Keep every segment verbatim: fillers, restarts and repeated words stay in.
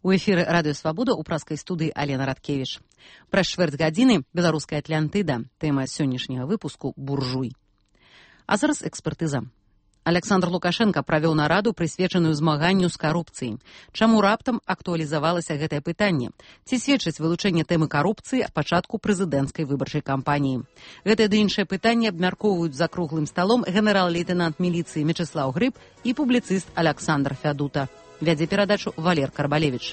У эфіры радыё Свабода ў праскай студыі Алена Радкевіч. Праз чвэрць гадзіны беларуская Атлантыда. Тэма сённяшняга выпуску буржуй. А зараз экспертыза. Александр Лукашенко правёў нараду, прысвечаную змаганню з карупцыяй. Чаму раптам актуалізавалася гэтае пытанне? Ці сведчыць вылучэнне тэмы карупцыі ад пачатку прэзідэнцкай выбарчай кампаніі? Гэтае ды іншае пытанне абмяркоўваюць за круглым сталом генерал-лейтенант міліцыі Мечыслаў Грыб і публіцыст Александр Фядута. Вядзе перадачу Валер Карбалевич.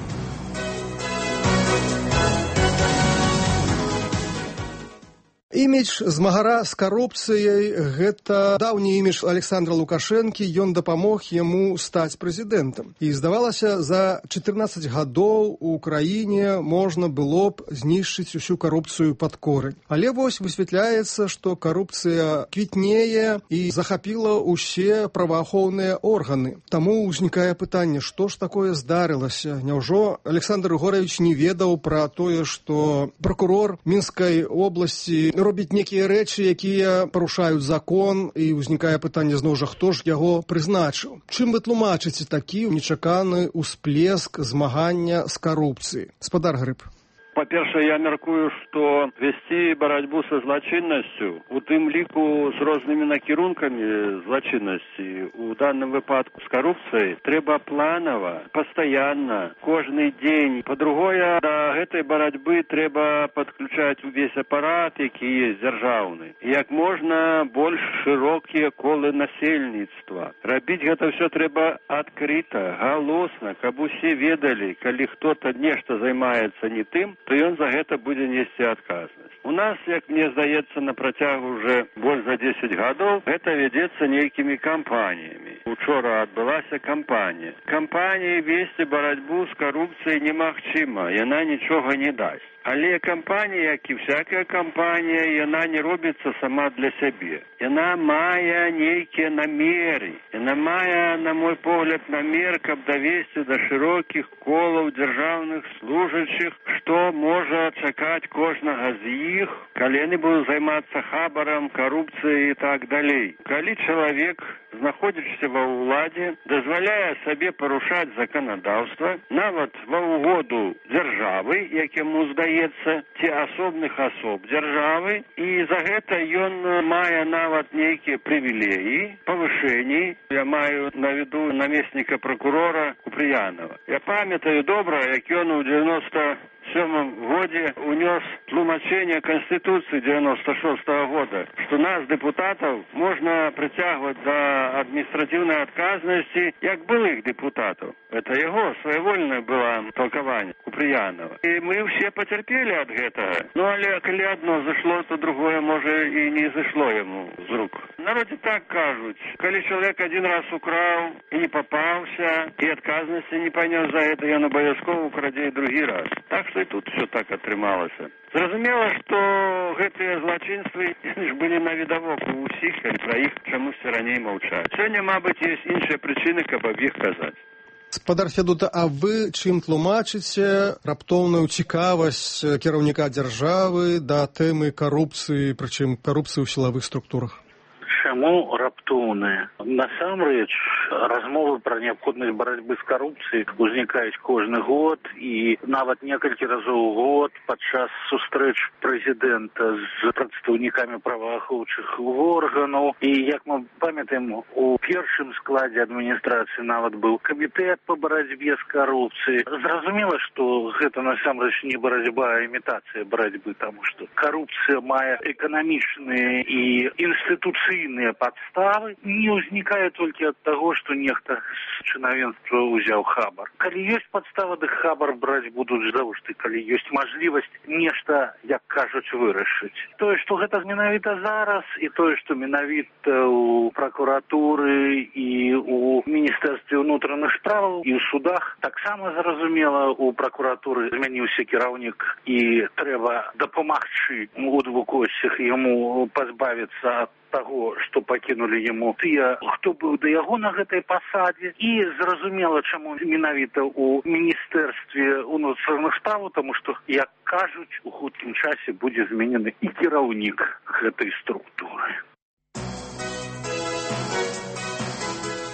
Імідж змагара з карупцыяй – гэта даўні імідж Александра Лукашэнкі, ён дапамог яму стаць прэзідэнтам. І здавалася, за чатырнаццаць гадоў у краіне можна было б знішчыць усю карупцыю пад корань. Але вось высвятляецца, што карупцыя квітнее і захапіла ўсе праваахоўныя органы. Таму ўзнікае пытанне, што ж такое здарылася? Няўжо Александр Егорович не ведаў пра тое, што пракурор Мінскай обласці робіць некія рэчы, якія парушаюць закон, і ўзнікае пытанне зноў жа, хто ж яго прызначыў. Чым вы тлумачыце такі нечаканы ўсплеск змагання з карупцыяй? Спадар Грыб. Па-першае, я мяркую, што весці барацьбу са злачыннасцю, у тым ліку з рознымі накірункамі злачыннасці, у данным выпадку з карупцыяй, трэба планава, пастаянна, кожны дзень. Па-другое, да гэтай барацьбы трэба падключаць увесь апарат, які є дзяржаўны. Як можна больш шырокія колы насельніцтва. Рабіць гэта ўсё трэба адкрыта, галосна, каб усе ведалі, калі хто-то нешта займаецца не тым, то ён за гэта будзе несці адказнасць. У нас, як мне здаецца, на працягу уже больш за дзесяць гадоў гэта вядзецца нейкімі кампаніямі. Учора адбылася кампанія. Кампаніі весці барацьбу з карупцыяй немагчыма, яна нічога не дасць. Але кампанія, як і всякая кампанія, яна не робіцца сама для сябе. Яна мае нейкія намеры. Яна мае, на мой погляд, намер, каб давесці да шырокіх колаў дзяржаўных служачых, што можа чакаць кожнага з іх, калі яны будуць займацца хабарам, карупцыяй і так далей. Калі чалавек, знаходзячыся ва ўладзе, дазваляе сабе парушаць заканадаўства, нават ва ўгоду дзяржавы, як яму здаецца, ці асобных асоб дзяржавы, і за гэта ён мае нават нейкія прывілеі, павышэнні. Я маю на виду намесніка прокурора Купрыянова. Я памятаю добра, як ён у девяносто сёмым годзе унёс тлумачэнне Конституцыі девяносто шостого года, што нас, депутатаў, можна прыцягваць да адміністратыўнай адказнасці як былых депутатаў. Это яго свавольнае было толкаванне Купрыянова. І мы ўсе пацярпелі ад гэтага. Ну, але калі адно зышло, то другое, можа, і не зышло яму з рук. Народе так кажуць, калі чалавек адзін раз украў і не папаўся, і адказнасці не панёс за гэта, ён абавязкова украдзе і другі раз. Так што і тут все так атрымалася. Зразумела, што гэтыя злачынствы ж былі на відавоку ў ўсіх, і пра іх чамусьці раней маўчаць. Сёння, мабыць, ёсць іншыя прычыны, каб аб іх казаць. Спадар Фядута, а вы чым тлумачыце раптоўную цікавасць кіраўніка дзяржавы да тэмы карупцыі, прычым карупцыі ў сілавых структурах? Чаму раптоўная? Насамрэч, размовы пра неабходнасць барацьбы з карупцыяй узнікаюць кожны год, і нават некалькі разоў у год падчас сустрэч прэзідэнта з прадстаўнікамі праваахоўчых органаў. І, як мы памятаем, у першым складзе адміністрацыі нават быў камітэт па барацьбе з карупцыяй. Зразумела, што гэта насамрэч не барацьба, а імітацыя барацьбы, таму што карупцыя мае эканамічныя і інстытуцыйныя подставы, не ўзнікае толькі ад таго, што нехта з чынавенства ўзяў хабар. Калі ёсць падстава, дык хабар браць будуць заўжды, калі ёсць мажлівасць нешта, як кажуць, вырашыць. Тое, што гэта менавіта зараз, і тое, што менавіта ў пракуратуры і ў Міністэрстве ўнутраных справаў і ў судах, таксама зразумела, у пракуратуры змяніўся кіраўнік, і трэба дапамагчы у двух осях яму пазбавіцца ад таго, што пакінулі яму тыя, хто быў да яго на гэтай пасадзе. І зразумела, чаму менавіта ў Міністэрстве ўнутраных справаў, таму што, як кажуць, у хуткім часе будзе зменены і кіраўнік гэтай структуры.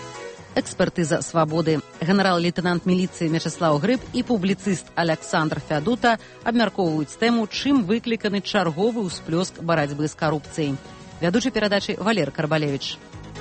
Экспертыза «Свабоды». Генерал-лейтенант міліцыі Мячаслаў Грыб і публіцыст Александр Фядута абмяркоўваюць тэму, чым выкліканы чарговы ўсплёск барацьбы з карупцыяй. Вядучы перадачы Валер Карбалевіч.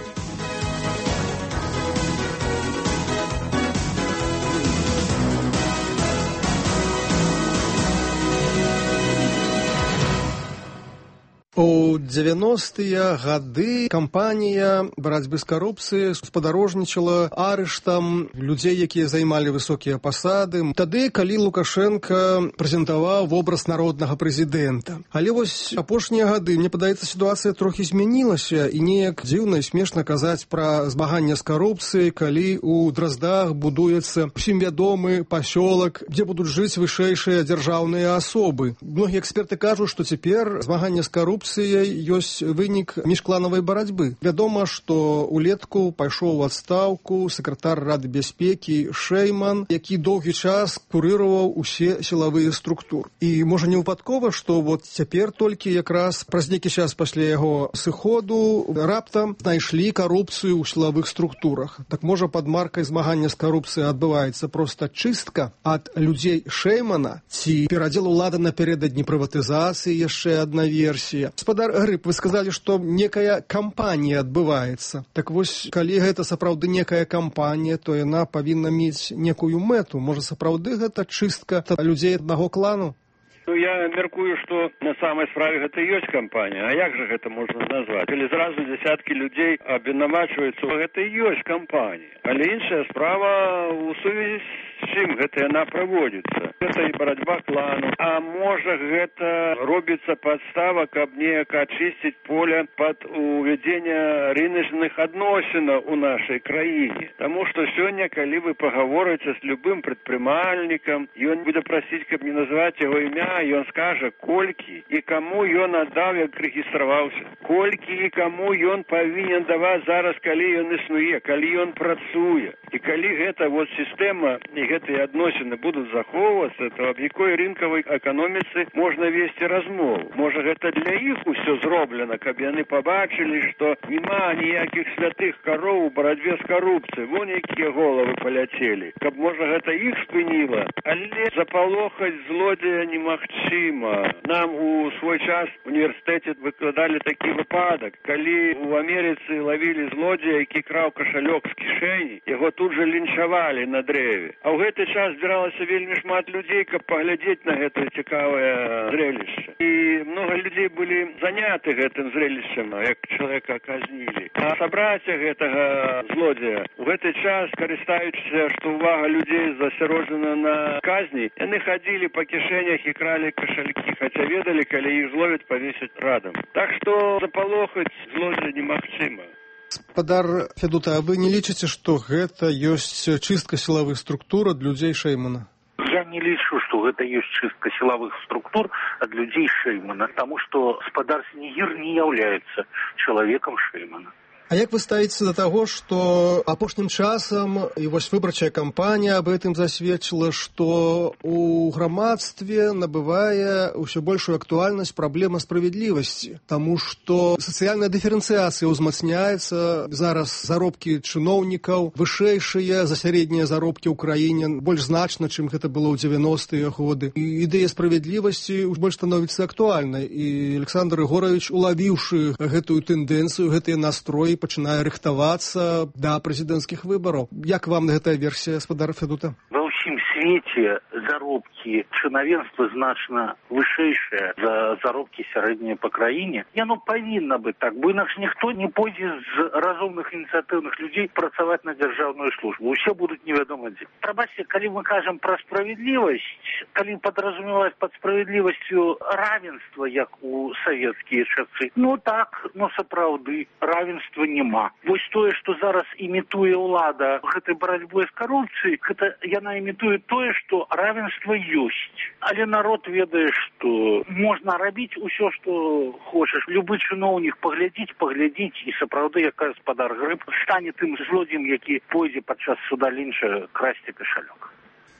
У дзевяностыя гады кампанія барацьбы з карупцыяй спадарожнічала арыштам людзей, якія займалі высокія пасады. Тады, калі Лукашенко прэзентаваў вобраз народнага прэзідэнта. Але вось апошнія гады, мне падаецца, сітуацыя трохі змянілася, і неяк дзіўна і смешна казаць пра змаганне з карупцыяй, калі у Драздах будуецца усім вядомы пасёлак, дзе будуць жыць вышэйшыя дзяржаўныя асобы. Многія эксперты кажуць, што цяпер змаганне з карупцыяй ёсць вынік міжкланавай барацьбы. Вядома, што улетку пайшоў у адстаўку сакратар Рады бяспекі Шэйман, які доўгі час курыраваў усе сілавыя структуры. І можа не выпадкова, што вот цяпер толькі якраз праз нейкі час пасля яго сыходу раптам знайшлі карупцыю ў сілавых структурах. Так можа пад маркай змагання з карупцыяй адбываецца проста чыстка ад людзей Шэймана, ці перадзел улады напярэдадні прыватызацыі, яшчэ адна версія. Гаспадар Грыб, вы сказалі, што некая кампанія адбываецца. Так вось, калі гэта сапраўды некая кампанія, то яна павінна мець некую мэту. Можа, сапраўды гэта чыстка людзей аднаго клану? Ну, я мяркую, што на самай справе гэта і ёсць кампанія. А як жа гэта можна назваць? Калі зразу дзясяткі людзей абвінавачваюцца, гэта і ёсць кампанія. Але іншая справа у сувязі з чым гэта яна праводзіцца. Гэта і барацьба клану. А можа, гэта робіцца падстава, каб неяк ачысціць поле пад увядзення рыначных адносінаў у нашай краіне. Таму што сёння, калі вы пагаворыце з любым прадпрымальнікам, ён будзе прасіць, каб не называць яго імя, ён скажа, колькі і каму ён аддаў, як рэгістраваўся. Колькі і каму ён павінен даваць зараз, калі ён існуе, калі ён працуе. І калі гэта вот сістэма і гэтыя адносіны будуць захоўвацца, то аб якой рынкавай эканоміцы можна весці размову. Можа, гэта для іх усё зроблена, каб яны пабачылі, што няма ніякіх святых кароў у барацьбе з карупцыяй. Вон якія головы паляцелі. Каб, можа, гэта іх спыніла. Але запалохаць злодзея немагчыма. Нам у свой час в універсітэце выкладалі такі выпадак, калі у Амерыцы лавілі злодзея, які краў кашалёк з кішэні, яго тут жа лінчавалі на дрэве. А ў гэты час збіралася вельмі шмат людзей, каб паглядзець на гэтае цікавае зрелішча. І многа людзей былі заняты гэтым зрелішчам, як чалавека казнілі. А сабраце гэтага злодзея у гэты час, карыстаючыся, што ўвага людзей засяроджана на казні, яны хадзілі па кішэнях і кралі кашалькі, хаця ведалі, калі іх зловяць, павесяць радам. Так што запалохаць злодзея немагчыма. Гаспадар Фядута, а вы не лічыце, што гэта ёсць чыстка сілавых структур ад людзей Шэймана? Я не лічу, што гэта ёсць чыстка сілавых структур ад людзей Шэймана, таму што гаспадар Снегір не яўляецца чалавекам Шэймана. А як вы ставіце да таго, што апошнім часам і вось выбарчая кампанія аб гэтым засведчыла, што у грамадстве набывае ўсё большую актуальнасць праблема справядлівасці, таму што сацыяльная дыферэнцыяцыя ўзмацняецца, зараз заробкі чыноўнікаў вышэйшыя за сярэднія заробкі ў краіне, больш значна, чым гэта было ў дзевяностыя годы. І ідэя справядлівасці больш становіцца актуальнай. І Александр Ігорович, улавіўшы гэтую тэндэнцыю, гэтыя настроі, пачынае рыхтавацца да прэзідэнцкіх выбараў. Як вам гэтая версія, гаспадар Фядута? Ва ўсім свеце заробкі чынавенства значна вышэйшыя за заробкі сярэднія па краіне. Яно павінна быць так, бо інакш ніхто не пойдзе з разумных ініцыятыўных людзей працаваць на дзяржаўную службу. Усе будуць невядома дзе. Прабачце, калі мы кажам пра справядлівасць, калі падразумеваць пад справядлівасцю равенства, як у савецкія часы, ну так, ну сапраўды, равенства няма. Вось тое, што зараз імітуе ўлада гэтай барацьбой з карупцыяй, гэта яна імітуе тое, што равенства ёсць. Але народ ведае, што можна рабіць усё, што хочаш. Любы чыноўнік паглядзіць, паглядзіць, і сапраўды, як гаспадар Грыб, стане тым злодзеем, які пойдзе падчас суда лінча красці кашалёк.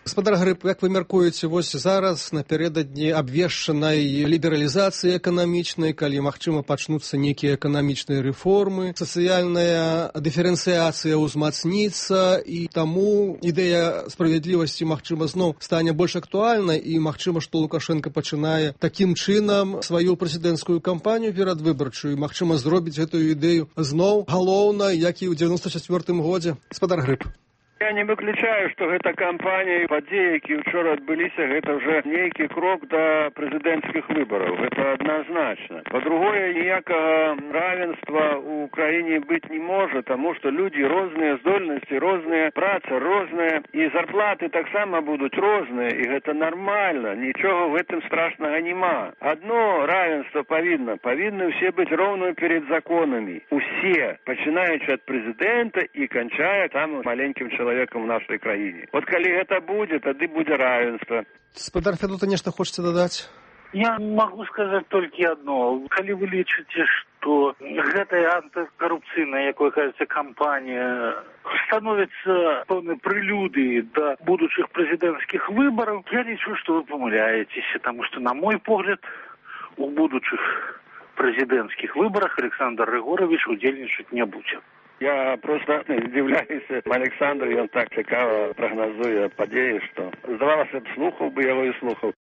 Гаспадар Грыб, як вы мяркуеце, вось зараз напярэдадні абвешчанай лібералізацыі эканамічнай, калі, магчыма, пачнуцца нейкія эканамічныя рэформы, сацыяльная дыферэнцыяцыя ўзмацніцца, і таму ідэя справядлівасці, магчыма, зноў стане больш актуальнай, і магчыма, што Лукашенко пачынае такім чынам сваю прэзідэнцкую кампанію перадвыбарчую, і, магчыма, зробіць гэтую ідэю зноў галоўнай, як і ў девяносто четвёртым годзе. Гаспадар Грыб. Я не выключаю, што гэта кампанія, падзеі, якія ўчора адбыліся, гэта ўжо нейкі крок да прэзідэнцкіх выбараў. Гэта адназначна. Па-другое, ніякага равенства ў краіне быць не можа, таму што людзі розныя здольнасці, розныя праца, розныя, і зарплаты таксама будуць розныя, і гэта нармальна. Нічога в гэтым страшнага няма. Адно равенство павінна. Павінны ўсе быць роўнымі перед законамі. Усе, пачынаючы ад прэзідэнта і канчая там маленькім чалавекам человеком в нашей краине. Вот коли это будет, тады будет равенство. Гаспадар Фядута, нешта хочаце дадаць? Я могу сказать только одно. Коли вы лічыце, что гэтая антикоррупцыйная, якой кажется, кампания становится пэўнай прелюдией до будущих президентских выборов, я лічу, что вы помыляетесь, потому что, на мой погляд, у будущих президентских выборах Александр Григорович удзельнічаць не будзе. Я просто здзіўляюся. Александр, ён так цікава прагназуе падзеі, што здавалася б, слухаў бы яго і слухаў.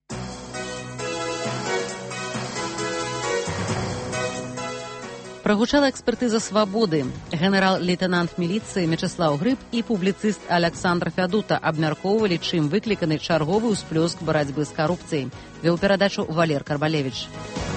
Прагучала экспертыза «Свабоды». Генерал-лейтенант міліцыі Мячеслаў Грыб і публіцыст Александр Фядута абмяркоўвалі, чым выкліканы чарговы ўсплёск барацьбы з карупцыяй. Вёў перадачу Валер Карбалевіч.